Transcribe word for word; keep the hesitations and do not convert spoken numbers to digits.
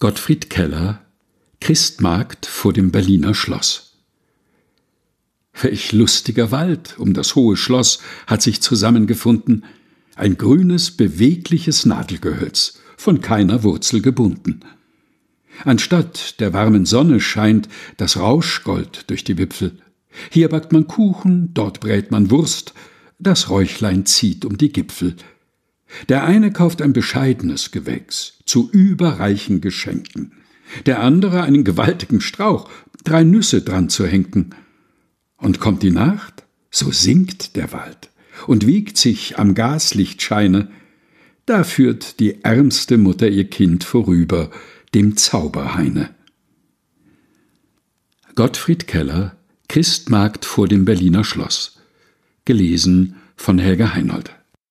Gottfried Keller, Christmarkt vor dem Berliner Schloss. Welch lustiger Wald um das hohe Schloss hat sich zusammengefunden, ein grünes, bewegliches Nadelgehölz, von keiner Wurzel gebunden. Anstatt der warmen Sonne scheint das Rauschgold durch die Wipfel. Hier backt man Kuchen, dort brät man Wurst, das Räuchlein zieht um die Gipfel. Der eine kauft ein bescheidenes Gewächs zu überreichen Geschenken, der andere einen gewaltigen Strauch, drei Nüsse dran zu henken. Und kommt die Nacht, so singt der Wald und wiegt sich am Gaslichtscheine. Da führt die ärmste Mutter ihr Kind vorüber, dem Zauberhaine. Gottfried Keller, Christmarkt vor dem Berliner Schloss. Gelesen von Helga Heinold.